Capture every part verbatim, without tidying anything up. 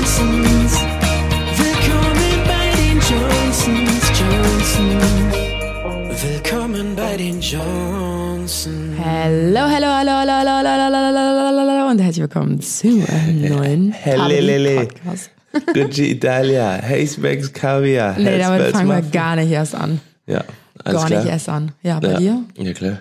Johnsons. Willkommen bei den Johnsons, Johnsons. Willkommen bei den Johnsons. Hallo, hallo, hallo, hallo, hallo, hallo, hallo, hallo, hallo und herzlich willkommen zu einem neuen Podcast. Gucci Italia, Hazebags Kaviar. Nee, damit fangen wir gar nicht erst an. Ja, alles Gar klar. nicht erst an. Ja, bei ja. dir? Ja, klar.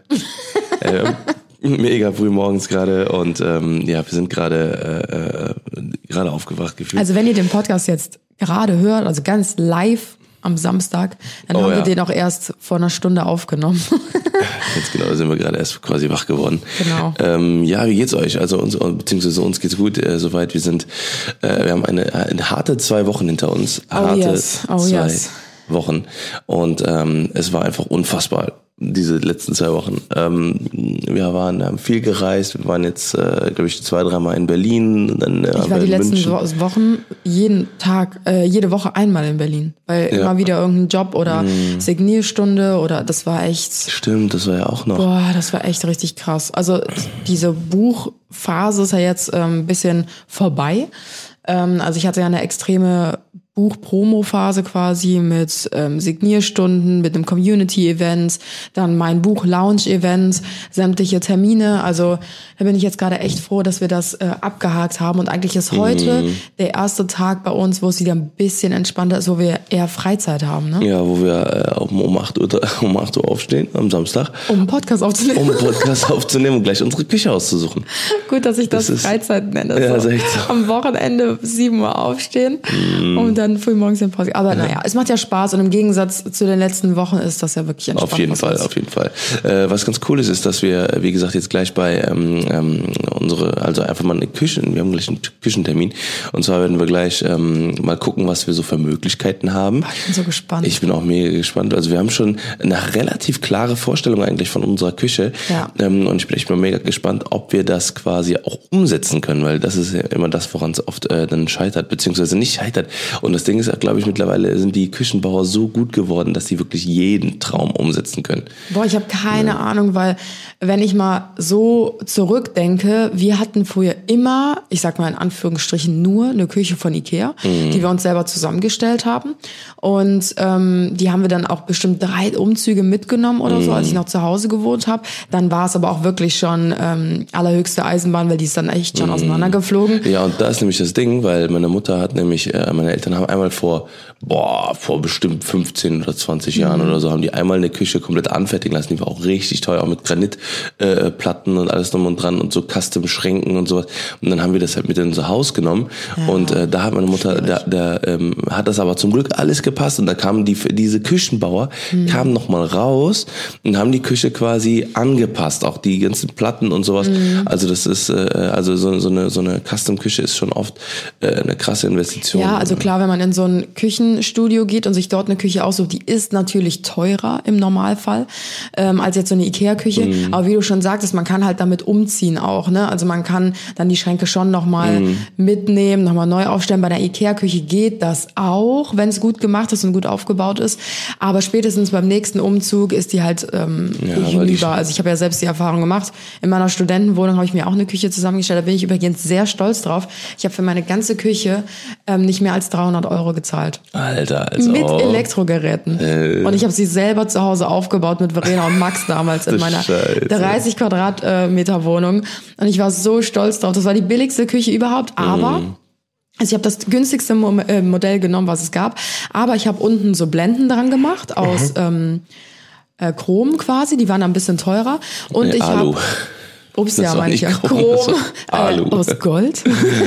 äh, mega früh morgens gerade und ähm, ja, wir sind gerade äh, gerade aufgewacht gefühlt. Also wenn ihr den Podcast jetzt gerade hört, also ganz live am Samstag, dann Oh, haben wir ja. den auch erst vor einer Stunde aufgenommen. Jetzt genau sind wir gerade erst quasi wach geworden. Genau. Ähm, ja, wie geht's euch? Also uns, beziehungsweise uns geht's gut äh, soweit. Wir sind, äh, wir haben eine, eine harte zwei Wochen hinter uns. Harte yes. Oh, zwei yes. Wochen. Und ähm, es war einfach unfassbar. Diese letzten zwei Wochen. Ähm, wir waren, haben viel gereist. Wir waren jetzt, äh, glaube ich, zwei, dreimal in Berlin. Dann, äh, Ich war die letzten Wo- Wochen jeden Tag, äh, jede Woche einmal in Berlin. Weil Ja. immer wieder irgendein Job oder Mhm. Signierstunde oder das war echt... Stimmt, das war ja auch noch. Boah, das war echt richtig krass. Also diese Buchphase ist ja jetzt ähm, ein bisschen vorbei. Ähm, also ich hatte ja eine extreme Buch-Promo-Phase quasi mit ähm, Signierstunden, mit einem Community-Event, dann mein Buch-Lounge-Event, sämtliche Termine. Also da bin ich jetzt gerade echt froh, dass wir das äh, abgehakt haben. Und eigentlich ist heute Mhm. der erste Tag bei uns, wo es wieder ein bisschen entspannter ist, wo wir eher Freizeit haben, ne? Ja, wo wir äh, um, um acht Uhr, um acht Uhr aufstehen am Samstag, Um einen Podcast aufzunehmen. um einen Podcast aufzunehmen und gleich unsere Küche auszusuchen. Gut, dass ich das, Das ist- Freizeit nenne. Ja, so. ist echt so. Am Wochenende sieben Uhr aufstehen Mm. und dann früh morgens den Podcast. Aber naja, es macht ja Spaß und im Gegensatz zu den letzten Wochen ist das ja wirklich entspannt. Auf jeden was Fall, ist. auf jeden Fall. Äh, was ganz cool ist, ist, dass wir, wie gesagt, jetzt gleich bei ähm, ähm, unsere, also einfach mal eine Küchen, wir haben gleich einen Küchentermin. Und zwar werden wir gleich ähm, mal gucken, was wir so für Möglichkeiten haben. Ich bin so gespannt. Ich bin auch mega gespannt. Also wir haben schon eine relativ klare Vorstellung eigentlich von unserer Küche. Ja. Ähm, und ich bin echt mal mega gespannt, ob wir das quasi auch umsetzen können, weil das ist ja immer das, woran es oft äh, dann scheitert, beziehungsweise nicht scheitert. Und das Ding ist, glaube ich, mittlerweile sind die Küchenbauer so gut geworden, dass sie wirklich jeden Traum umsetzen können. Boah, ich habe keine ja. Ahnung, weil wenn ich mal so zurückdenke, wir hatten früher immer, ich sag mal in Anführungsstrichen nur eine Küche von Ikea, mhm. die wir uns selber zusammengestellt haben. Und ähm, die haben wir dann auch bestimmt drei Umzüge mitgenommen oder so, als ich noch zu Hause gewohnt habe. Dann war es aber auch wirklich schon ähm, allerhöchste Eisenbahn, weil die ist dann echt schon mhm. auseinandergeflogen. Ja, und da ist nämlich das Ding, weil meine Mutter hat nämlich, äh, meine Eltern haben einmal vor, boah, vor bestimmt fünfzehn oder zwanzig Jahren mhm. oder so, haben die einmal eine Küche komplett anfertigen lassen. Die war auch richtig teuer, auch mit Granitplatten äh, und alles drum und dran und so Custom-Schränken und sowas. Und dann haben wir das halt mit in unser Haus genommen. Ja. Und äh, da hat meine Mutter, da, da ähm, hat das aber zum Glück alles gepasst. Und da kamen die, diese Küchenbauer, mhm. kamen nochmal raus und haben die Küche quasi angepasst. Auch die ganzen Platten und sowas. Mhm. Also das ist, äh, also so, so eine, so eine Custom-Küche ist schon oft äh, eine krasse Investition. Ja, also klar, wenn man in so ein Küchenstudio geht und sich dort eine Küche aussucht, die ist natürlich teurer im Normalfall ähm, als jetzt so eine Ikea-Küche. Mhm. Aber wie du schon sagtest, man kann halt damit umziehen auch, ne? Also man kann dann die Schränke schon nochmal mhm. mitnehmen, nochmal neu aufstellen. Bei der Ikea-Küche geht das auch, wenn es gut gemacht ist und gut aufgebaut ist. Aber spätestens beim nächsten Umzug ist die halt ähm, ja, hinüber. Also ich habe ja selbst die Erfahrung gemacht. In meiner Studentenwohnung habe ich mir auch eine Küche zusammengestellt. Da bin ich übrigens sehr stolz drauf. Ich habe für meine ganze Küche ähm, nicht mehr als dreihundert Euro gezahlt. Alter, also mit Elektrogeräten. Äh. Und ich habe sie selber zu Hause aufgebaut mit Verena und Max damals in meiner Scheiße. dreißig Quadratmeter Wohnung. Und ich war so stolz drauf. Das war die billigste Küche überhaupt. Aber mm. also ich habe das günstigste Mo- äh, Modell genommen, was es gab. Aber ich habe unten so Blenden dran gemacht aus ähm, äh, Chrom quasi. Die waren ein bisschen teurer. Und nee, ich Alu. habe Ups, Das ja, war meine ich ja. nicht Chrom, Chrom, das war Alu. Äh, aus Gold.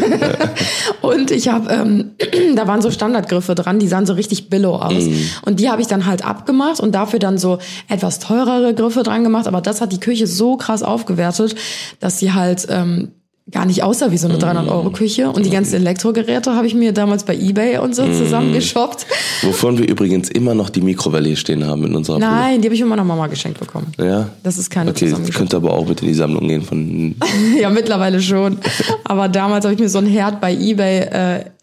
Und ich habe, ähm, da waren so Standardgriffe dran, die sahen so richtig billow aus. Mm. Und die habe ich dann halt abgemacht und dafür dann so etwas teurere Griffe dran gemacht. Aber das hat die Küche so krass aufgewertet, dass sie halt ähm, gar nicht aussah wie so eine dreihundert-Euro-Küche. Und die ganzen Elektrogeräte habe ich mir damals bei eBay und so mm. zusammengeshoppt. Wovon wir übrigens immer noch die Mikrowelle stehen haben in unserer Nein, Bude. die habe ich von meiner Mama geschenkt bekommen. Ja? Das ist keine Okay, das könnte aber auch mit in die Sammlung gehen von... Ja, mittlerweile schon. Aber damals habe ich mir so ein Herd bei eBay äh,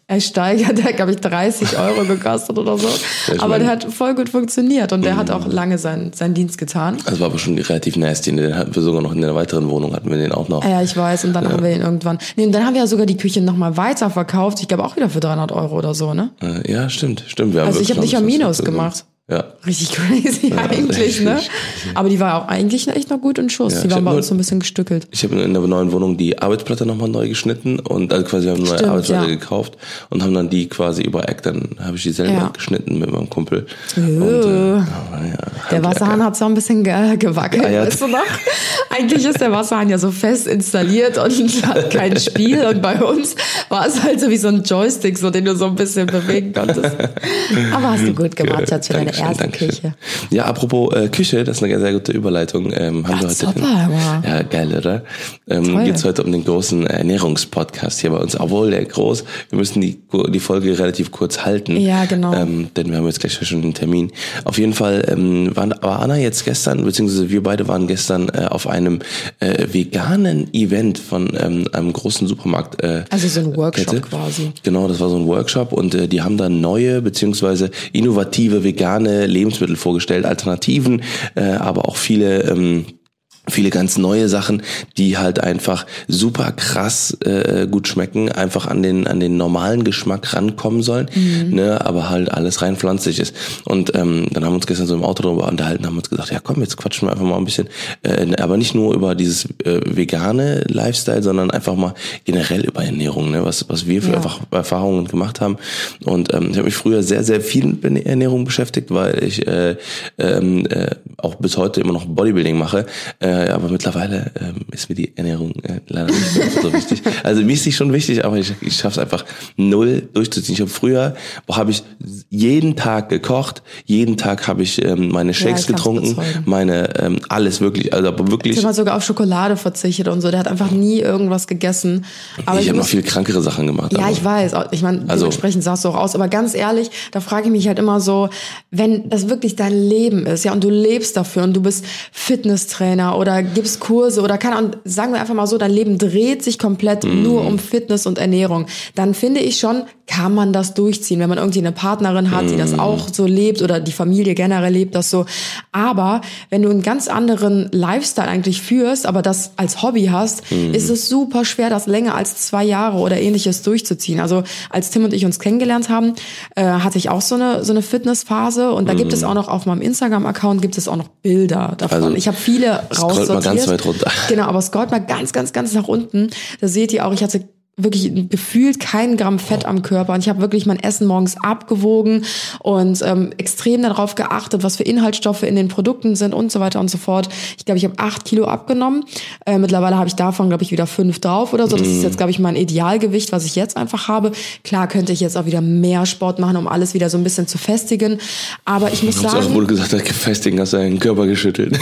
Er steigert, der hat, glaube ich, dreißig Euro gekostet oder so. Ja, aber der hat voll gut funktioniert und der mhm. hat auch lange seinen, seinen Dienst getan. Das war aber schon relativ nasty. Den hatten wir sogar noch in der weiteren Wohnung, hatten wir den auch noch. Ja, ich weiß. Und dann ja. haben wir ihn irgendwann... Nee, und dann haben wir ja sogar die Küche nochmal weiter verkauft. Ich glaube auch wieder für dreihundert Euro oder so, ne? Ja, stimmt. stimmt. Wir haben also ich habe nicht am Minus gemacht. Ja. Richtig crazy ja, eigentlich, ne? Crazy. Aber die war auch eigentlich echt noch gut in Schuss. Ja, die waren bei uns so ein bisschen gestückelt. Ich habe in der neuen Wohnung die Arbeitsplatte nochmal neu geschnitten und also quasi haben eine neue Stimmt, Arbeitsplatte ja. gekauft und haben dann die quasi über Eck, dann habe ich die selber ja. geschnitten mit meinem Kumpel. Äh. Und, äh, ja, der Wasserhahn hat so ein bisschen ge- gewackelt, ja, weißt du noch? Eigentlich ist der Wasserhahn ja so fest installiert und hat kein Spiel und bei uns war es halt so wie so ein Joystick, so den du so ein bisschen bewegen konntest. Aber hast du gut gemacht, Schatz, für deine erste Dankeschön. Küche. Ja, apropos äh, Küche, das ist eine sehr gute Überleitung. Ähm, haben Ach, wir heute super, den, aber. Ja, geil, oder? Ähm, geht's heute um den großen Ernährungspodcast hier bei uns. Obwohl der groß, wir müssen die die Folge relativ kurz halten. Ja, genau. Ähm, denn wir haben jetzt gleich schon einen Termin. Auf jeden Fall ähm, war, war Anna jetzt gestern, beziehungsweise wir beide waren gestern äh, auf einem äh, veganen Event von ähm, einem großen Supermarkt. Äh, also so ein Workshop Kette. quasi. Genau, das war so ein Workshop und äh, die haben dann neue, beziehungsweise innovative vegane Lebensmittel vorgestellt, Alternativen, äh, aber auch viele ähm, viele ganz neue Sachen, die halt einfach super krass äh, gut schmecken, einfach an den an den normalen Geschmack rankommen sollen, mhm. ne, aber halt alles rein pflanzlich ist. Und ähm, dann haben wir uns gestern so im Auto darüber unterhalten, haben uns gesagt, ja komm, jetzt quatschen wir einfach mal ein bisschen, äh, aber nicht nur über dieses äh, vegane Lifestyle, sondern einfach mal generell über Ernährung, ne, was was wir für ja. einfach Erfahrungen gemacht haben. Und ähm, ich habe mich früher sehr sehr viel mit Ernährung beschäftigt, weil ich äh, ähm, äh, auch bis heute immer noch Bodybuilding mache. Äh, aber mittlerweile ähm, ist mir die Ernährung äh, leider nicht mehr so wichtig. Also mir ist sie schon wichtig, aber ich, ich schaffe es einfach null durchzuziehen. Ich habe früher, wo habe ich jeden Tag gekocht, jeden Tag habe ich ähm, meine Shakes ja, getrunken, meine ähm, alles wirklich, also aber wirklich. Ich habe sogar auf Schokolade verzichtet und so. Der hat einfach nie irgendwas gegessen. Aber ich, ich habe muss, noch viel krankere Sachen gemacht. Ja, aber. ich weiß. Ich meine, also, dementsprechend sahst du auch aus. Aber ganz ehrlich, da frage ich mich halt immer so, wenn das wirklich dein Leben ist, ja, und du lebst dafür und du bist Fitnesstrainer oder gibst Kurse oder keine Ahnung, sagen wir einfach mal so, dein Leben dreht sich komplett mm. nur um Fitness und Ernährung, dann finde ich schon, kann man das durchziehen, wenn man irgendwie eine Partnerin hat, mm. die das auch so lebt oder die Familie generell lebt das so. Aber wenn du einen ganz anderen Lifestyle eigentlich führst, aber das als Hobby hast, mm. ist es super schwer, das länger als zwei Jahre oder ähnliches durchzuziehen. Also als Tim und ich uns kennengelernt haben, äh, hatte ich auch so eine so eine Fitnessphase und da mm. gibt es auch noch auf meinem Instagram-Account gibt es auch noch Bilder davon. Also, ich habe viele raussortiert. Mal ganz weit runter. Genau, aber scrollt mal ganz, ganz, ganz nach unten. Da seht ihr auch, ich hatte wirklich gefühlt kein Gramm Fett am Körper und ich habe wirklich mein Essen morgens abgewogen und ähm, extrem darauf geachtet, was für Inhaltsstoffe in den Produkten sind und so weiter und so fort. Ich glaube, ich habe acht Kilo abgenommen. Äh, mittlerweile habe ich davon, glaube ich, wieder fünf drauf oder so. Das ist jetzt, glaube ich, mein Idealgewicht, was ich jetzt einfach habe. Klar könnte ich jetzt auch wieder mehr Sport machen, um alles wieder so ein bisschen zu festigen. Aber ich muss sagen... Auch, wo du gesagt hast, festigen, hast du deinen Körper geschüttelt.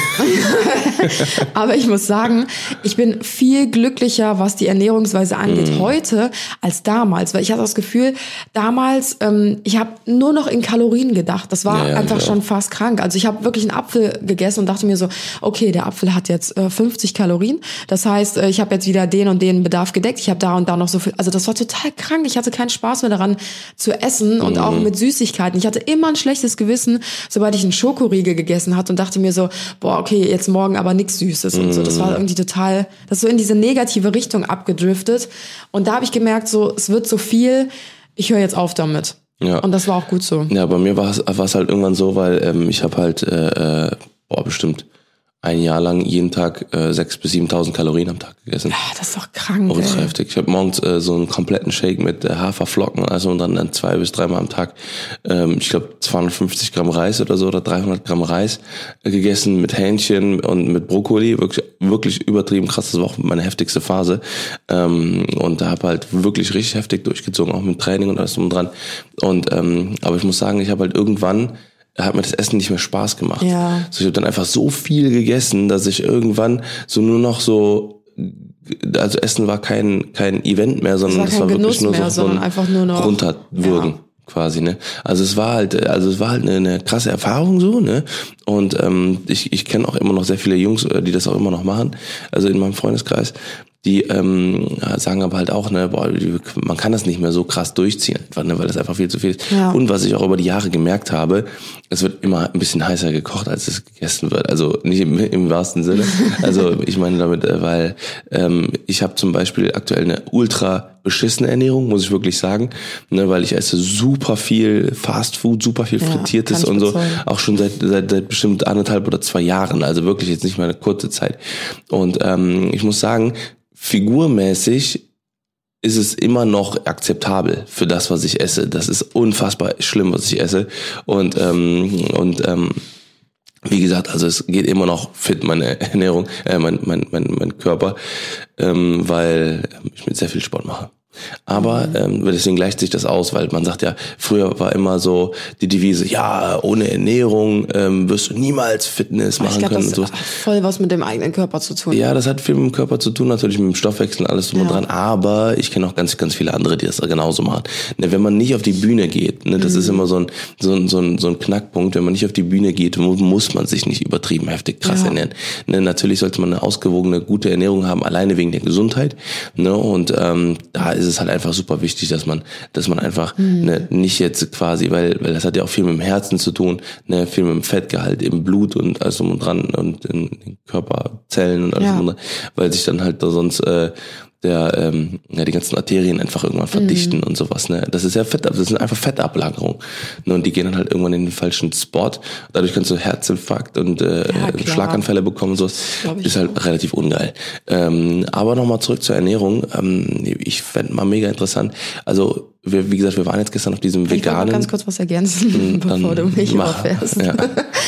Aber ich muss sagen, ich bin viel glücklicher, was die Ernährungsweise angeht. Mm. heute als damals, weil ich hatte das Gefühl, damals, ähm, ich habe nur noch in Kalorien gedacht. Das war ja, ja, einfach schon fast krank. Also ich habe wirklich einen Apfel gegessen und dachte mir so, okay, der Apfel hat jetzt äh, fünfzig Kalorien. Das heißt, äh, ich habe jetzt wieder den und den Bedarf gedeckt. Ich habe da und da noch so viel. Also das war total krank. Ich hatte keinen Spaß mehr daran zu essen und mhm. auch mit Süßigkeiten. Ich hatte immer ein schlechtes Gewissen, sobald ich einen Schokoriegel gegessen hatte und dachte mir so, boah, okay, jetzt morgen aber nichts Süßes und so. Das war irgendwie total, das ist so in diese negative Richtung abgedriftet. Und da habe ich gemerkt, so es wird so viel, ich höre jetzt auf damit. Ja. Und das war auch gut so. Ja, bei mir war es halt irgendwann so, weil ähm, ich habe halt, äh, boah, bestimmt ein Jahr lang jeden Tag äh, sechstausend bis siebentausend Kalorien am Tag gegessen. Ja, das ist doch krank, oh, ey. Heftig. Ich habe morgens äh, so einen kompletten Shake mit äh, Haferflocken, also und dann, dann zwei bis dreimal am Tag, ähm, ich glaube zweihundertfünfzig Gramm Reis oder so oder dreihundert Gramm Reis äh, gegessen mit Hähnchen und mit Brokkoli, wirklich wirklich übertrieben krass. Das war auch meine heftigste Phase ähm, und da habe halt wirklich richtig heftig durchgezogen, auch mit Training und alles drum und dran. Und ähm, aber ich muss sagen, ich habe halt irgendwann hat mir das Essen nicht mehr Spaß gemacht. Ja. So, ich habe dann einfach so viel gegessen, dass ich irgendwann so nur noch so, also Essen war kein kein Event mehr, sondern es war, war wirklich nur mehr, so ein einfach nur noch runterwürgen. Ja. Quasi, ne? Also es war halt, also es war halt eine, eine krasse Erfahrung so, ne? Und ähm, ich ich kenne auch immer noch sehr viele Jungs, die das auch immer noch machen, also in meinem Freundeskreis, die ähm, sagen aber halt auch, ne, boah, man kann das nicht mehr so krass durchziehen, einfach, ne, weil das einfach viel zu viel ist. Ja. Und was ich auch über die Jahre gemerkt habe, es wird immer ein bisschen heißer gekocht, als es gegessen wird. Also nicht im, im wahrsten Sinne. Also ich meine damit, weil ähm, ich habe zum Beispiel aktuell eine ultra beschissene Ernährung, muss ich wirklich sagen, ne, weil ich esse super viel Fast Food, super viel Frittiertes ja, und so, bezeugen. Auch schon seit, seit seit bestimmt anderthalb oder zwei Jahren, also wirklich jetzt nicht mal eine kurze Zeit. Und ähm, ich muss sagen, figurmäßig ist es immer noch akzeptabel für das, was ich esse. Das ist unfassbar schlimm, was ich esse. Und ähm, und ähm, wie gesagt, also es geht immer noch fit, meine Ernährung, äh, mein, mein, mein, mein Körper, ähm, weil ich mit sehr viel Sport mache. Aber ähm, deswegen gleicht sich das aus, weil man sagt ja, früher war immer so die Devise, ja, ohne Ernährung ähm, wirst du niemals Fitness machen ich glaub, können. Das und so. hat voll was mit dem eigenen Körper zu tun. Ja, das hat viel mit dem Körper zu tun, natürlich mit dem Stoffwechsel und alles drum ja. und dran. Aber ich kenne auch ganz, ganz viele andere, die das genauso machen. Ne, wenn man nicht auf die Bühne geht, ne, das mhm. ist immer so ein, so ein, so ein, so ein Knackpunkt. Wenn man nicht auf die Bühne geht, muss man sich nicht übertrieben heftig krass ja. ernähren. Ne, natürlich sollte man eine ausgewogene, gute Ernährung haben, alleine wegen der Gesundheit. Ne, und ähm, da ist es halt einfach super wichtig, dass man, dass man einfach mhm. ne, nicht jetzt quasi, weil, weil das hat ja auch viel mit dem Herzen zu tun, ne, viel mit dem Fettgehalt im Blut und alles drum und dran und in den Körperzellen und alles ja. drum und dran, weil sich dann halt da sonst äh, der ähm, ja die ganzen Arterien einfach irgendwann verdichten mhm. und sowas, ne? Das ist ja Fett, das sind einfach Fettablagerungen. Ne? Und die gehen dann halt irgendwann in den falschen Spot. Dadurch kannst du Herzinfarkt und äh, ja, Schlaganfälle bekommen und so. Ist halt auch relativ ungeil. Ähm, aber nochmal zurück zur Ernährung. Ähm, ich fände mal mega interessant. Also wir, wie gesagt, wir waren jetzt gestern auf diesem veganen. Ich wollte ganz kurz was ergänzen, bevor du mich überfährst. Ja.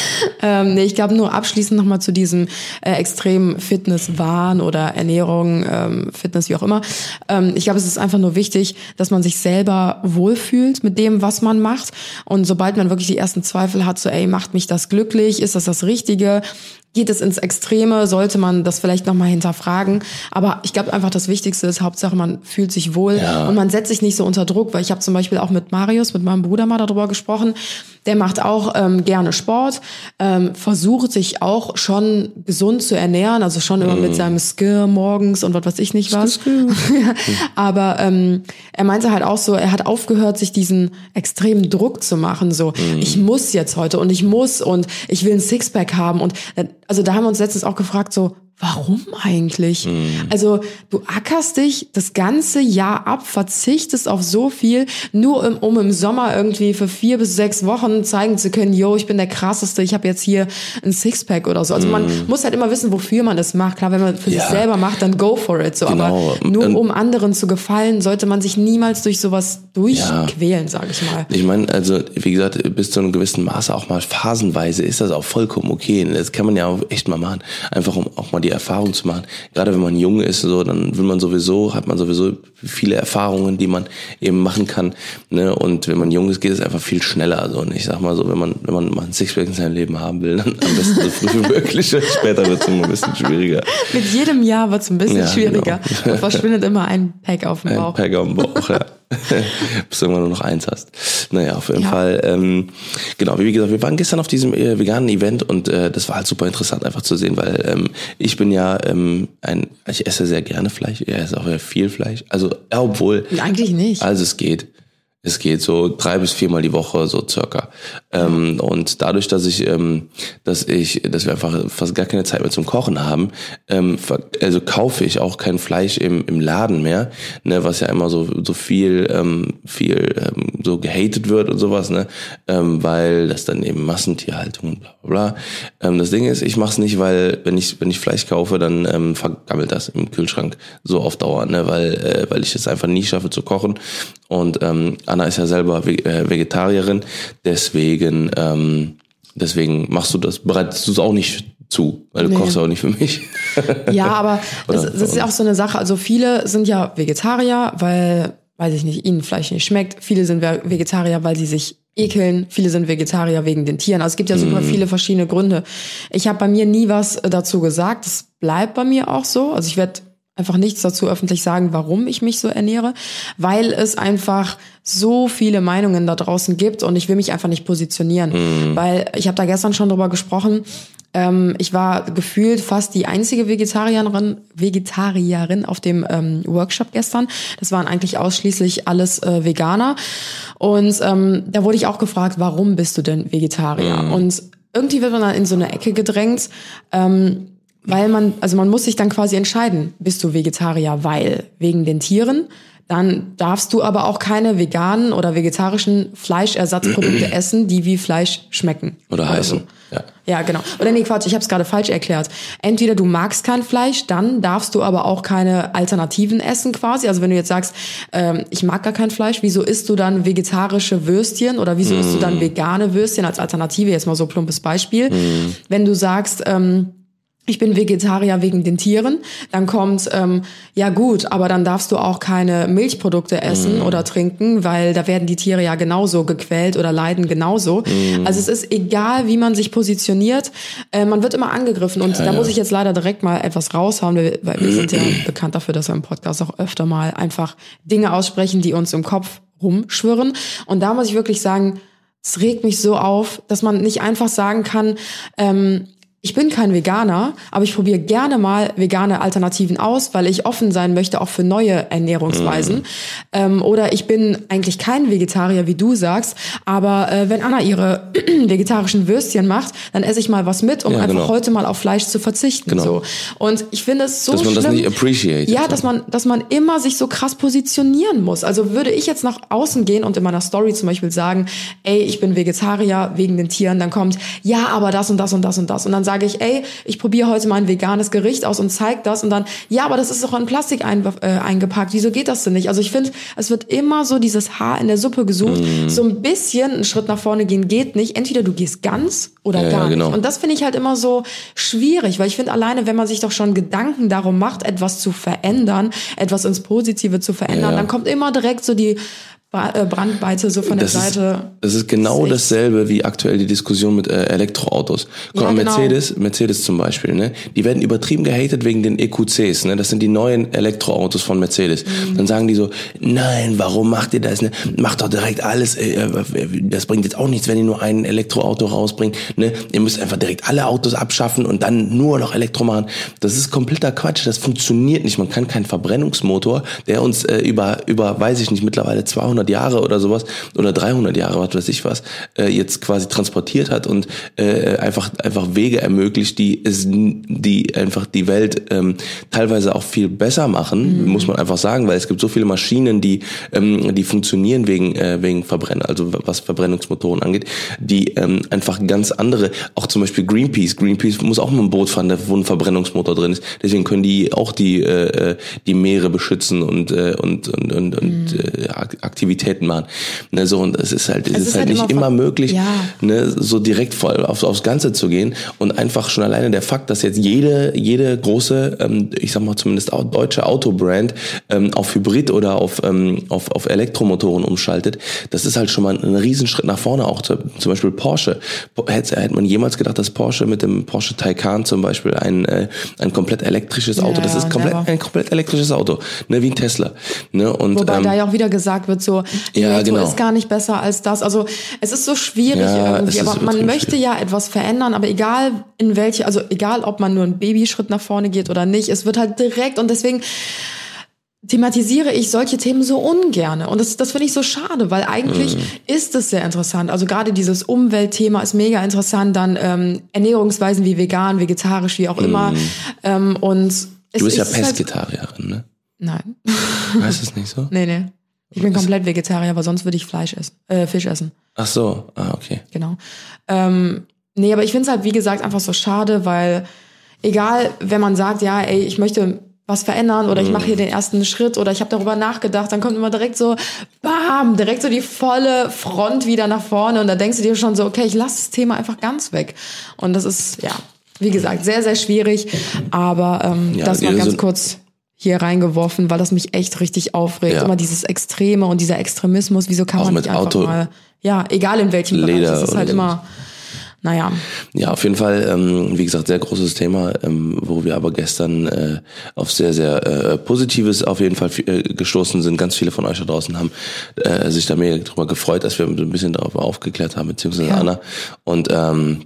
ähm, nee, ich glaube nur abschließend nochmal zu diesem äh, extremen Fitness-Wahn oder Ernährung, ähm, Fitness, wie auch immer. Ähm, ich glaube, es ist einfach nur wichtig, dass man sich selber wohlfühlt mit dem, was man macht. Und sobald man wirklich die ersten Zweifel hat, so ey, macht mich das glücklich? Ist das das Richtige? Geht es ins Extreme, sollte man das vielleicht nochmal hinterfragen. Aber ich glaube einfach, das Wichtigste ist, Hauptsache man fühlt sich wohl ja. und man setzt sich nicht so unter Druck, weil ich habe zum Beispiel auch mit Marius, mit meinem Bruder mal darüber gesprochen, der macht auch ähm, gerne Sport, ähm, versucht sich auch schon gesund zu ernähren, also schon immer mm. mit seinem Skir morgens und was weiß ich nicht was. Aber ähm, er meinte halt auch so, er hat aufgehört, sich diesen extremen Druck zu machen, so mm. ich muss jetzt heute und ich muss und ich will ein Sixpack haben und also da haben wir uns letztens auch gefragt, so, warum eigentlich? Mm. Also du ackerst dich das ganze Jahr ab, verzichtest auf so viel, nur um, um im Sommer irgendwie für vier bis sechs Wochen zeigen zu können, yo, ich bin der Krasseste, ich habe jetzt hier ein Sixpack oder so. Also mm. man muss halt immer wissen, wofür man das macht. Klar, wenn man für ja. sich selber macht, dann go for it. So, genau. Aber nur um anderen zu gefallen, sollte man sich niemals durch sowas durchquälen, ja. sage ich mal. Ich meine, also wie gesagt, bis zu einem gewissen Maße auch mal phasenweise ist das auch vollkommen okay. Das kann man ja auch echt mal machen, einfach um auch mal die Erfahrung zu machen. Gerade wenn man jung ist, so, dann will man sowieso, hat man sowieso viele Erfahrungen, die man eben machen kann. Ne? Und wenn man jung ist, geht es einfach viel schneller. So. Und ich sag mal so, wenn man, wenn man mal ein Sixpack in seinem Leben haben will, dann am besten so früh wie möglich. Später wird es immer ein bisschen schwieriger. Mit jedem Jahr wird es ein bisschen ja, schwieriger. Genau. Und verschwindet immer ein Pack auf dem Bauch. Ein Pack auf dem Bauch, ja. Bis du irgendwann nur noch eins hast. Naja, auf jeden ja. Fall. Ähm, genau, wie gesagt, wir waren gestern auf diesem äh, veganen Event und äh, das war halt super interessant einfach zu sehen, weil ähm, ich bin ja ähm, ein, ich esse sehr gerne Fleisch, er isst auch sehr viel Fleisch. Also, ja, obwohl. Eigentlich nicht. Also es geht. Es geht so drei bis viermal die Woche, so circa. Ähm, und dadurch, dass ich, ähm, dass ich, dass wir einfach fast gar keine Zeit mehr zum Kochen haben, ähm, also kaufe ich auch kein Fleisch im im Laden mehr, ne, was ja immer so so viel, ähm, viel ähm, so gehatet wird und sowas, ne, ähm, weil das dann eben Massentierhaltung und bla bla bla. Ähm, das Ding ist, ich mache es nicht, weil wenn ich wenn ich Fleisch kaufe, dann ähm, vergammelt das im Kühlschrank so auf Dauer, ne, weil äh, weil ich es einfach nie schaffe zu kochen. Und ähm, Anna ist ja selber Vegetarierin, deswegen ähm, deswegen machst du das, bereitest du es auch nicht zu, weil du nee. kochst auch nicht für mich. Ja, aber das, das ist ja auch so eine Sache, also viele sind ja Vegetarier, weil, weiß ich nicht, ihnen Fleisch nicht schmeckt, viele sind Vegetarier, weil sie sich ekeln, viele sind Vegetarier wegen den Tieren, also es gibt ja super mm. viele verschiedene Gründe. Ich habe bei mir nie was dazu gesagt, das bleibt bei mir auch so, also ich werde einfach nichts dazu öffentlich sagen, warum ich mich so ernähre, weil es einfach so viele Meinungen da draußen gibt und ich will mich einfach nicht positionieren, mm. weil ich habe da gestern schon drüber gesprochen, Ähm, ich war gefühlt fast die einzige Vegetarierin, Vegetarierin auf dem ähm, Workshop gestern. Das waren eigentlich ausschließlich alles äh, Veganer. Und ähm, da wurde ich auch gefragt, warum bist du denn Vegetarier? Mhm. Und irgendwie wird man dann in so eine Ecke gedrängt, ähm, weil man, also man muss sich dann quasi entscheiden, bist du Vegetarier, weil wegen den Tieren? Dann darfst du aber auch keine veganen oder vegetarischen Fleischersatzprodukte essen, die wie Fleisch schmecken. Oder heißen. Ja. ja, genau. Oder nee, Quatsch, ich habe es gerade falsch erklärt. Entweder du magst kein Fleisch, dann darfst du aber auch keine Alternativen essen quasi. Also wenn du jetzt sagst, ähm, ich mag gar kein Fleisch, wieso isst du dann vegetarische Würstchen oder wieso mm. isst du dann vegane Würstchen als Alternative? Jetzt mal so plumpes Beispiel. Mm. Wenn du sagst, ähm, ich bin Vegetarier wegen den Tieren, dann kommt, ähm, ja gut, aber dann darfst du auch keine Milchprodukte essen mm. oder trinken, weil da werden die Tiere ja genauso gequält oder leiden genauso. Mm. Also es ist egal, wie man sich positioniert, äh, man wird immer angegriffen und ja, da ja. muss ich jetzt leider direkt mal etwas raushauen, weil wir sind ja bekannt dafür, dass wir im Podcast auch öfter mal einfach Dinge aussprechen, die uns im Kopf rumschwirren. Und da muss ich wirklich sagen, es regt mich so auf, dass man nicht einfach sagen kann, ähm, ich bin kein Veganer, aber ich probiere gerne mal vegane Alternativen aus, weil ich offen sein möchte auch für neue Ernährungsweisen. Mm. Ähm, oder ich bin eigentlich kein Vegetarier, wie du sagst, aber äh, wenn Anna ihre vegetarischen Würstchen macht, dann esse ich mal was mit, um ja, einfach genau. heute mal auf Fleisch zu verzichten. Genau. So. Und ich finde es so dass man schlimm, das nicht appreciate. Ja, dass man, dass man immer sich so krass positionieren muss. Also würde ich jetzt nach außen gehen und in meiner Story zum Beispiel sagen, ey, ich bin Vegetarier wegen den Tieren, dann kommt, ja, aber das und das und das und das. Und dann sage ich, ey, ich probiere heute mal ein veganes Gericht aus und zeig das und dann, ja, aber das ist doch in Plastik ein, äh, eingepackt, wieso geht das denn nicht? Also ich finde, es wird immer so dieses Haar in der Suppe gesucht, mm. so ein bisschen einen Schritt nach vorne gehen geht nicht, entweder du gehst ganz oder ja, gar ja, genau. nicht. Und das finde ich halt immer so schwierig, weil ich finde alleine, wenn man sich doch schon Gedanken darum macht, etwas zu verändern, etwas ins Positive zu verändern, ja. dann kommt immer direkt so die Brandweite so von das der Seite. Ist, das ist genau das dasselbe wie aktuell die Diskussion mit äh, Elektroautos. Guck mal, ja, genau. Mercedes, Mercedes zum Beispiel, ne? Die werden übertrieben gehatet wegen den E Q Cs, ne? Das sind die neuen Elektroautos von Mercedes. Mhm. Dann sagen die so, nein, warum macht ihr das, ne? Macht doch direkt alles, äh, das bringt jetzt auch nichts, wenn ihr nur ein Elektroauto rausbringt, ne? Ihr müsst einfach direkt alle Autos abschaffen und dann nur noch Elektro machen. Das ist kompletter Quatsch, das funktioniert nicht. Man kann keinen Verbrennungsmotor, der uns äh, über, über, weiß ich nicht, mittlerweile zweihundert Jahre oder sowas oder dreihundert Jahre, was weiß ich was, äh, jetzt quasi transportiert hat und äh, einfach einfach Wege ermöglicht, die es, die einfach die Welt ähm, teilweise auch viel besser machen, mhm. muss man einfach sagen, weil es gibt so viele Maschinen, die ähm, die funktionieren wegen äh, wegen Verbrenner, also was Verbrennungsmotoren angeht, die ähm, einfach ganz andere, auch zum Beispiel Greenpeace, Greenpeace muss auch mit einem Boot fahren, wo ein Verbrennungsmotor drin ist, deswegen können die auch die äh, die Meere beschützen und äh, und und und, mhm. und äh, Aktivitäten machen. Ne, so, und es ist halt, es, es ist, ist halt, halt nicht immer, immer möglich, ja. ne, so direkt voll auf, aufs Ganze zu gehen und einfach schon alleine der Fakt, dass jetzt jede, jede große, ähm, ich sag mal zumindest auch deutsche Autobrand ähm, auf Hybrid oder auf, ähm, auf, auf Elektromotoren umschaltet, das ist halt schon mal ein Riesenschritt nach vorne, auch zu, zum Beispiel Porsche. Hätte, hätte man jemals gedacht, dass Porsche mit dem Porsche Taycan zum Beispiel ein, äh, ein komplett elektrisches Auto, ja, das ist komplett, ein komplett elektrisches Auto, ne, wie ein Tesla. Ne, und, Wobei ähm, da ja auch wieder gesagt wird, so, die ja, Metro genau. ist gar nicht besser als das. Also es ist so schwierig ja, irgendwie, aber man möchte schwierig. ja etwas verändern, aber egal in welche, also egal ob man nur einen Babyschritt nach vorne geht oder nicht, es wird halt direkt und deswegen thematisiere ich solche Themen so ungerne. Und das, das finde ich so schade, weil eigentlich mm. ist es sehr interessant. Also gerade dieses Umweltthema ist mega interessant, dann ähm, Ernährungsweisen wie vegan, vegetarisch, wie auch mm. immer. Ähm, und es du bist ja halt, Pesketarierin, ne? Nein. Heißt das nicht so? Nee, nee. Ich bin komplett Vegetarier, aber sonst würde ich Fleisch essen, äh, Fisch essen. Ach so, ah, okay. Genau. Ähm, nee, aber ich finde es halt, wie gesagt, einfach so schade, weil egal, wenn man sagt, ja, ey, ich möchte was verändern oder ich mache hier den ersten Schritt oder ich habe darüber nachgedacht, dann kommt immer direkt so, bam, direkt so die volle Front wieder nach vorne und da denkst du dir schon so, okay, ich lasse das Thema einfach ganz weg. Und das ist, ja, wie gesagt, sehr, sehr schwierig, aber ähm, ja, das mal ganz so kurz hier reingeworfen, weil das mich echt richtig aufregt. Ja. Immer dieses Extreme und dieser Extremismus, wieso kann auch man nicht einfach Auto, mal, ja, egal in welchem Bereich, das ist halt so. immer, naja. Ja, auf jeden Fall, ähm, wie gesagt, sehr großes Thema, ähm, wo wir aber gestern äh, auf sehr, sehr äh, Positives auf jeden Fall äh, gestoßen sind. Ganz viele von euch da draußen haben äh, sich da mega drüber gefreut, dass wir ein bisschen darauf aufgeklärt haben, beziehungsweise ja. Anna. Und ähm,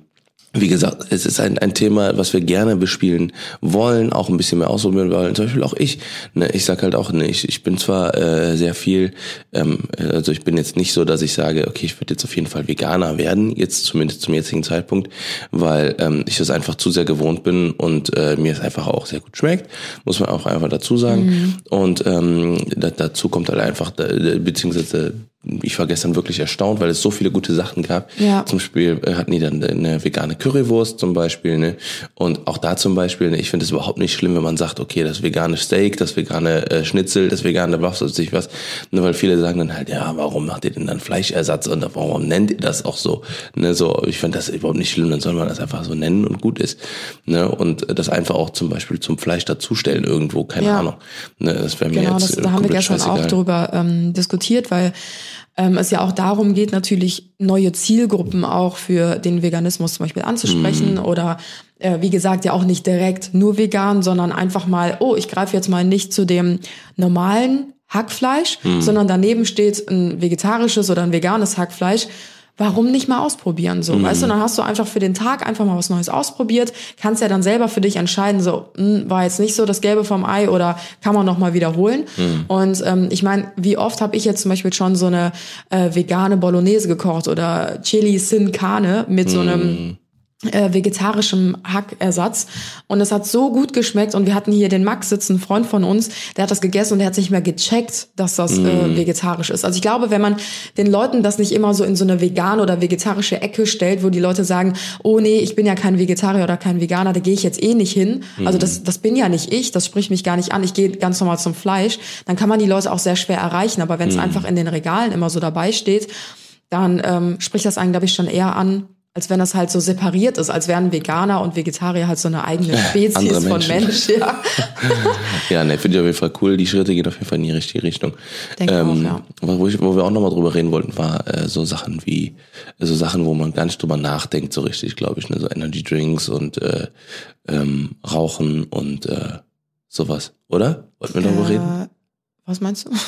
wie gesagt, es ist ein, ein Thema, was wir gerne bespielen wollen, auch ein bisschen mehr ausprobieren wollen. Zum Beispiel auch ich. Ne, ich sag halt auch, ne, ich, ich bin zwar äh, sehr viel, ähm, also ich bin jetzt nicht so, dass ich sage, okay, ich würde jetzt auf jeden Fall Veganer werden, jetzt zumindest zum jetzigen Zeitpunkt, weil ähm, ich das einfach zu sehr gewohnt bin und äh, mir es einfach auch sehr gut schmeckt, muss man auch einfach dazu sagen. Mhm. Und ähm, da, dazu kommt halt einfach, beziehungsweise ich war gestern wirklich erstaunt, weil es so viele gute Sachen gab. Ja. Zum Beispiel hatten die dann eine vegane Currywurst zum Beispiel, ne? Und auch da zum Beispiel, ne, ich finde es überhaupt nicht schlimm, wenn man sagt, okay, das vegane Steak, das vegane äh, Schnitzel, das vegane was weiß ich was. Nur weil viele sagen dann halt, ja, warum macht ihr denn dann Fleischersatz und warum nennt ihr das auch so? Ne, so, ich finde das überhaupt nicht schlimm, dann soll man das einfach so nennen und gut ist. Ne? Und das einfach auch zum Beispiel zum Fleisch dazustellen irgendwo, keine ja. Ahnung. Ne, das wäre mir genau, jetzt das, da haben wir gestern scheißegal. auch drüber ähm, diskutiert, weil ähm, es ja auch darum geht, natürlich neue Zielgruppen auch für den Veganismus zum Beispiel anzusprechen mm. oder äh, wie gesagt ja auch nicht direkt nur vegan, sondern einfach mal, oh, ich greife jetzt mal nicht zu dem normalen Hackfleisch, mm. sondern daneben steht ein vegetarisches oder ein veganes Hackfleisch. Warum nicht mal ausprobieren, so, mm. weißt du, dann hast du einfach für den Tag einfach mal was Neues ausprobiert, kannst ja dann selber für dich entscheiden, so, mh, war jetzt nicht so das Gelbe vom Ei oder kann man noch mal wiederholen. Mm. Und ähm, ich meine, wie oft habe ich jetzt zum Beispiel schon so eine äh, vegane Bolognese gekocht oder Chili Sin Carne mit mm. so einem Äh, vegetarischem Hackersatz und es hat so gut geschmeckt und wir hatten hier den Max sitzen, ein Freund von uns, der hat das gegessen und der hat nicht mehr gecheckt, dass das mm. äh, vegetarisch ist. Also ich glaube, wenn man den Leuten das nicht immer so in so eine vegane oder vegetarische Ecke stellt, wo die Leute sagen, oh nee, ich bin ja kein Vegetarier oder kein Veganer, da gehe ich jetzt eh nicht hin. Mm. Also das das bin ja nicht ich, das spricht mich gar nicht an, ich gehe ganz normal zum Fleisch. Dann kann man die Leute auch sehr schwer erreichen, aber wenn es mm. einfach in den Regalen immer so dabei steht, dann ähm, spricht das einen, glaube ich, schon eher an, als wenn das halt so separiert ist, als wären Veganer und Vegetarier halt so eine eigene Spezies von Mensch. Ja, ja, ne, finde ich auf jeden Fall cool. Die Schritte gehen auf jeden Fall in die richtige Richtung. Denke ähm, auch, ja. Wo, ich, wo wir auch nochmal drüber reden wollten, war äh, so Sachen wie, so Sachen, wo man gar nicht drüber nachdenkt, so richtig, glaube ich, ne, so Energy Drinks und äh, ähm, Rauchen und äh, sowas, oder? Wollten wir darüber äh, reden? Was meinst du?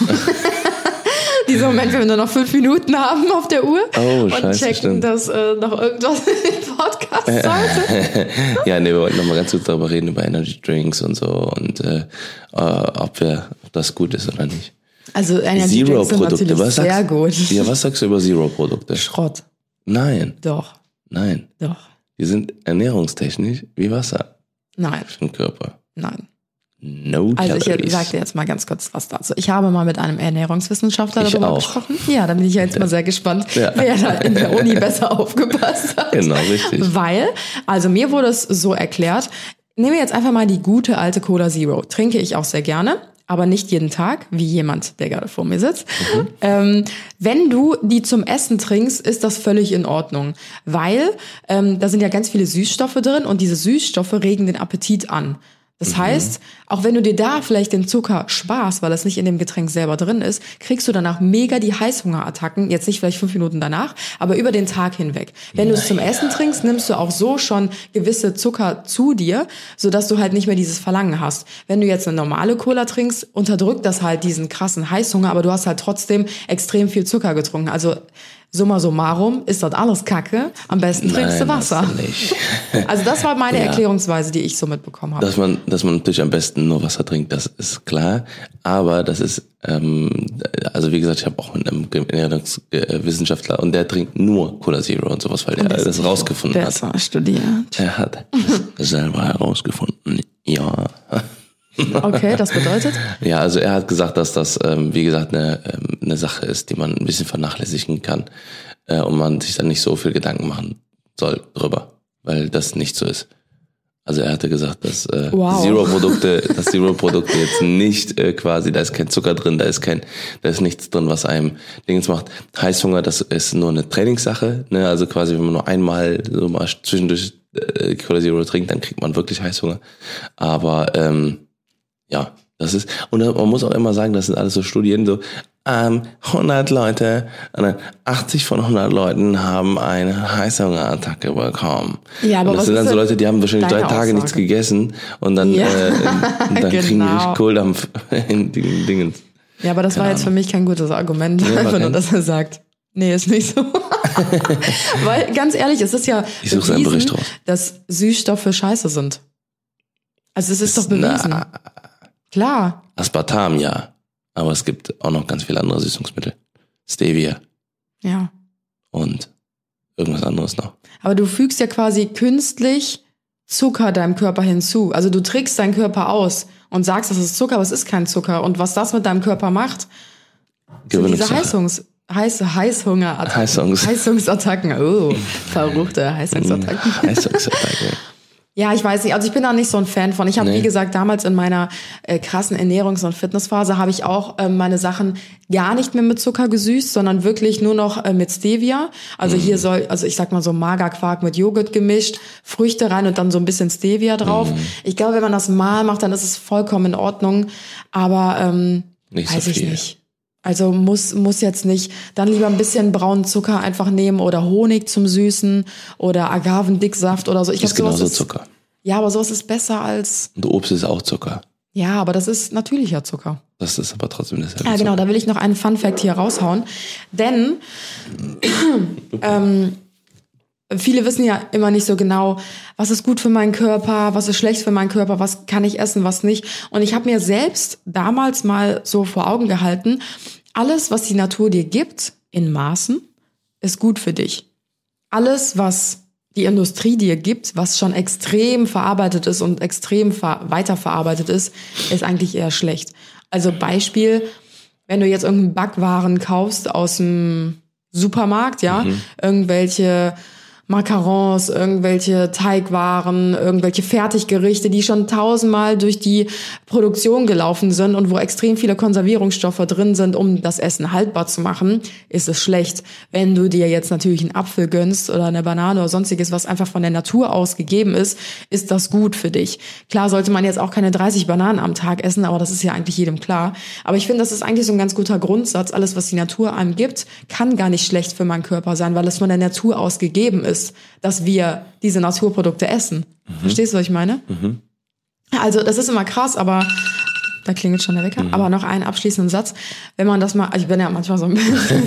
Dieser Moment, wenn wir nur noch fünf Minuten haben auf der Uhr oh, und scheiße, checken, stimmt. dass äh, noch irgendwas im Podcast sollte. Ja, nee, wir wollten noch mal ganz kurz darüber reden, über Energy Drinks und so und äh, ob, wir, ob das gut ist oder nicht. Also Energy Drinks sind natürlich was sehr sagst, gut. Ja, was sagst du über Zero-Produkte? Schrott. Nein. Doch. Nein. Doch. Die sind ernährungstechnisch wie Wasser. Nein. Für den Körper. Nein. No also calories. ich sage dir jetzt mal ganz kurz was dazu. Ich habe mal mit einem Ernährungswissenschaftler darüber auch. gesprochen. Ja, da bin ich jetzt ja. mal sehr gespannt, ja. wer da in der Uni besser aufgepasst hat. Genau, richtig. Weil, also mir wurde es so erklärt, nehmen wir jetzt einfach mal die gute alte Cola Zero. Trinke ich auch sehr gerne, aber nicht jeden Tag, wie jemand, der gerade vor mir sitzt. Mhm. Ähm, wenn du die zum Essen trinkst, ist das völlig in Ordnung, weil ähm, da sind ja ganz viele Süßstoffe drin und diese Süßstoffe regen den Appetit an. Das heißt, auch wenn du dir da vielleicht den Zucker sparst, weil das nicht in dem Getränk selber drin ist, kriegst du danach mega die Heißhungerattacken, jetzt nicht vielleicht fünf Minuten danach, aber über den Tag hinweg. Wenn du es zum Essen trinkst, nimmst du auch so schon gewisse Zucker zu dir, sodass du halt nicht mehr dieses Verlangen hast. Wenn du jetzt eine normale Cola trinkst, unterdrückt das halt diesen krassen Heißhunger, aber du hast halt trotzdem extrem viel Zucker getrunken. Also summa summarum ist das alles Kacke. Am besten trinkst du Wasser. Nicht. Also das war meine ja. Erklärungsweise, die ich so mitbekommen habe. Dass man, dass man natürlich am besten nur Wasser trinkt, das ist klar. Aber das ist, ähm, also wie gesagt, ich habe auch mit einem Ernährungswissenschaftler und der trinkt nur Cola Zero und sowas, weil der das rausgefunden hat. Besser studiert. Er hat es selber herausgefunden. Ja. Okay, das bedeutet? Ja, also er hat gesagt, dass das, ähm, wie gesagt, eine, ähm, eine Sache ist, die man ein bisschen vernachlässigen kann äh, und man sich dann nicht so viel Gedanken machen soll drüber, weil das nicht so ist. Also er hatte gesagt, dass äh, wow. Zero-Produkte, dass Zero-Produkte jetzt nicht äh, quasi, da ist kein Zucker drin, da ist kein, da ist nichts drin, was einem Dings macht. Heißhunger, das ist nur eine Trainingssache, ne? Also quasi, wenn man nur einmal so mal zwischendurch äh, Cola Zero trinkt, dann kriegt man wirklich Heißhunger. Aber ähm, ja, das ist, und man muss auch immer sagen, das sind alles so Studien, so ähm, hundert Leute, achtzig von hundert Leuten haben eine Heißhungerattacke bekommen. Ja, aber und das was sind dann ist so Leute, die haben wahrscheinlich drei Tage Aussage? nichts gegessen und dann, ja, äh, und dann genau. kriegen die richtig Kohldampf in den Dingen. Ja, aber das Keine war jetzt Ahnung. für mich kein gutes Argument, Nee, einfach nur, dass er sagt, nee, ist nicht so. Weil, ganz ehrlich, es ist ja Ich suche einen Bericht raus. dass Süßstoffe scheiße sind. Also es ist doch bewiesen. Na, Klar. Aspartam, ja. Aber es gibt auch noch ganz viele andere Süßungsmittel. Stevia Ja. und irgendwas anderes noch. Aber du fügst ja quasi künstlich Zucker deinem Körper hinzu. Also du trickst deinen Körper aus und sagst, das ist Zucker, aber es ist kein Zucker. Und was das mit deinem Körper macht, sind diese Gewöhnungssache. Heißungs... Heiße Heißhungerattacken. Heißungs- Heißungsattacken. Oh, verruchte Heißungsattacken. Heißungsattacken. Ja, ich weiß nicht. Also ich bin da nicht so ein Fan von. Ich habe, Nee. wie gesagt, damals in meiner äh, krassen Ernährungs- und Fitnessphase habe ich auch äh, meine Sachen gar nicht mehr mit Zucker gesüßt, sondern wirklich nur noch äh, mit Stevia. Also Mhm. hier soll, also ich sag mal so Magerquark mit Joghurt gemischt, Früchte rein und dann so ein bisschen Stevia drauf. Mhm. Ich glaube, wenn man das mal macht, dann ist es vollkommen in Ordnung. Aber ähm, Nicht so weiß ich viel. nicht. Also muss muss jetzt nicht. Dann lieber ein bisschen braunen Zucker einfach nehmen oder Honig zum Süßen oder Agavendicksaft oder so. Ich Ist glaub, sowas genauso Zucker. Ja, aber sowas ist besser als... Und Obst ist auch Zucker. Ja, aber das ist natürlicher Zucker. Das ist aber trotzdem dasselbe. Ja, genau, da will ich noch einen Fun-Fact hier raushauen. Denn ähm, viele wissen ja immer nicht so genau, was ist gut für meinen Körper, was ist schlecht für meinen Körper, was kann ich essen, was nicht. Und ich habe mir selbst damals mal so vor Augen gehalten, alles, was die Natur dir gibt, in Maßen, ist gut für dich. Alles, was die Industrie dir gibt, was schon extrem verarbeitet ist und extrem ver- weiterverarbeitet ist, ist eigentlich eher schlecht. Also Beispiel, wenn du jetzt irgendeinen Backwaren kaufst aus dem Supermarkt, ja, Mhm. irgendwelche Macarons, irgendwelche Teigwaren, irgendwelche Fertiggerichte, die schon tausendmal durch die Produktion gelaufen sind und wo extrem viele Konservierungsstoffe drin sind, um das Essen haltbar zu machen, ist es schlecht. Wenn du dir jetzt natürlich einen Apfel gönnst oder eine Banane oder sonstiges, was einfach von der Natur aus gegeben ist, ist das gut für dich. Klar sollte man jetzt auch keine dreißig Bananen am Tag essen, aber das ist ja eigentlich jedem klar. Aber ich finde, das ist eigentlich so ein ganz guter Grundsatz. Alles, was die Natur einem gibt, kann gar nicht schlecht für meinen Körper sein, weil es von der Natur aus gegeben ist, dass wir diese Naturprodukte essen. Mhm. Verstehst du, was ich meine? Mhm. Also das ist immer krass, aber da klingelt schon der Wecker. Mhm. Aber noch einen abschließenden Satz. Wenn man das mal, also ich bin ja manchmal so ein bisschen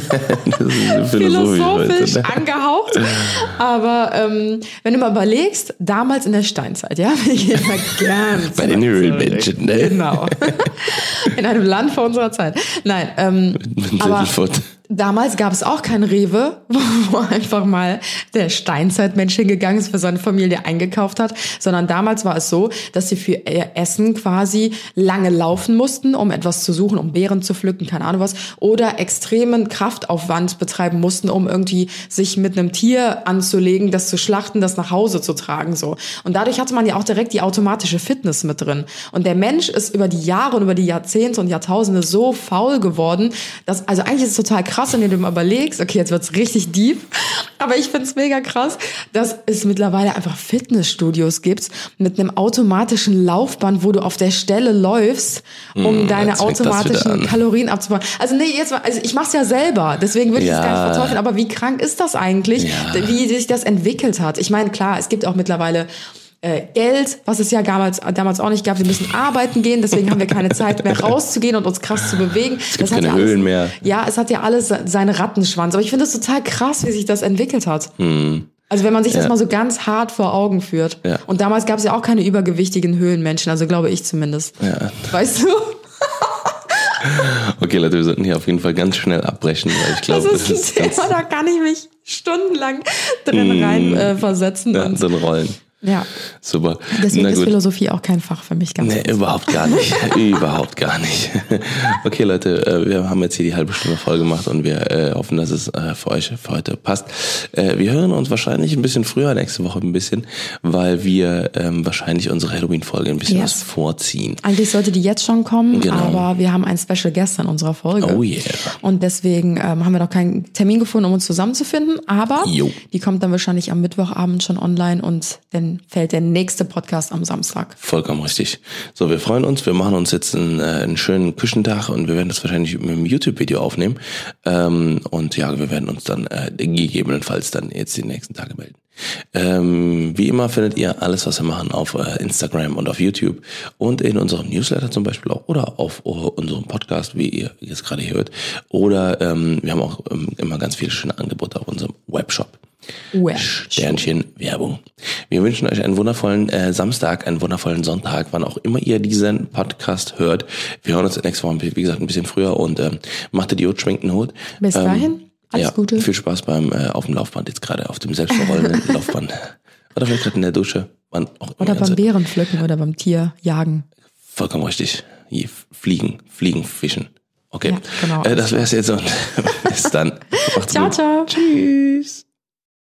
philosophisch heute, ne? angehaucht, aber ähm, wenn du mal überlegst, damals in der Steinzeit, ja, ich gehe mal ganz Bei den Höhlenmenschen, ne? Genau. In einem Land vor unserer Zeit. Nein, ähm, Mit aber Littelfoot. damals gab es auch kein Rewe, wo einfach mal der Steinzeitmensch hingegangen ist, für seine Familie eingekauft hat, sondern damals war es so, dass sie für ihr Essen quasi lange laufen mussten, um etwas zu suchen, um Beeren zu pflücken, keine Ahnung was, oder extremen Kraftaufwand betreiben mussten, um irgendwie sich mit einem Tier anzulegen, das zu schlachten, das nach Hause zu tragen, so. Und dadurch hatte man ja auch direkt die automatische Fitness mit drin. Und der Mensch ist über die Jahre und über die Jahrzehnte und Jahrtausende so faul geworden, dass, also eigentlich ist es total krass, wenn du dir mal überlegst, okay, jetzt wird's richtig deep, aber ich find's mega krass, dass es mittlerweile einfach Fitnessstudios gibt mit einem automatischen Laufband, wo du auf der Stelle läufst, um Mm, deine jetzt fängt das wieder automatischen an. Kalorien abzubauen. Also nee, jetzt mal, also ich mach's ja selber, deswegen würde ich es Ja. gar nicht verteufeln, aber wie krank ist das eigentlich, Ja. wie sich das entwickelt hat? Ich meine, klar, es gibt auch mittlerweile äh, Geld, was es ja damals, damals auch nicht gab. Wir müssen arbeiten gehen, deswegen haben wir keine Zeit mehr rauszugehen und uns krass zu bewegen. Es gibt hat keine ja alles, Höhlen mehr. Ja, es hat ja alles seinen Rattenschwanz. Aber ich finde es total krass, wie sich das entwickelt hat. Hm. Also wenn man sich das Ja. mal so ganz hart vor Augen führt. Ja. Und damals gab es ja auch keine übergewichtigen Höhlenmenschen, also glaube ich zumindest. Ja. Weißt du? Okay, Leute, wir sollten hier auf jeden Fall ganz schnell abbrechen, weil ich glaube, Das ist ein Thema, da kann ich mich stundenlang drin rein äh, versetzen. ja, Und, so ein Rollen. ja. Super. Deswegen Na ist gut. Philosophie auch kein Fach für mich, ganz Nee, ehrlich. überhaupt gar nicht. Überhaupt gar nicht. Okay, Leute, äh, wir haben jetzt hier die halbe Stunde voll gemacht und wir äh, hoffen, dass es äh, für euch für heute passt. Äh, wir hören uns wahrscheinlich ein bisschen früher, nächste Woche ein bisschen, weil wir ähm, wahrscheinlich unsere Halloween-Folge ein bisschen Yes. was vorziehen. Eigentlich sollte die jetzt schon kommen, Genau. aber wir haben einen Special Guest in unserer Folge. Oh yeah. Und deswegen ähm, haben wir noch keinen Termin gefunden, um uns zusammenzufinden. Aber Jo. die kommt dann wahrscheinlich am Mittwochabend schon online und dann fällt der nächste Podcast am Samstag. Vollkommen richtig. So, wir freuen uns. Wir machen uns jetzt einen, äh, einen schönen Küchentag und wir werden das wahrscheinlich mit einem YouTube-Video aufnehmen. Ähm, und ja, wir werden uns dann äh, gegebenenfalls dann jetzt die nächsten Tage melden. Ähm, wie immer findet ihr alles, was wir machen, auf äh, Instagram und auf YouTube und in unserem Newsletter zum Beispiel auch oder auf uh, unserem Podcast, wie ihr jetzt gerade hört. Oder ähm, wir haben auch ähm, immer ganz viele schöne Angebote auf unserem Webshop. Web. Sternchen Werbung. Wir wünschen euch einen wundervollen äh, Samstag, einen wundervollen Sonntag, wann auch immer ihr diesen Podcast hört. Wir hören uns nächste Woche, wie gesagt, ein bisschen früher und ähm, macht Idiot, schwenkt den Hut. Bis dahin, ähm, alles ja, Gute. Viel Spaß beim äh, auf dem Laufband jetzt gerade, auf dem selbstverrollenden Laufband. Oder vielleicht gerade in der Dusche. Wann auch immer Oder beim Zeit. Bärenpflücken oder beim Tierjagen. Vollkommen richtig. Hier, Fliegen, Fliegen, Fischen. Okay, Ja, genau. äh, das wär's jetzt und bis dann. Macht's Ciao, gut. ciao. Tschüss.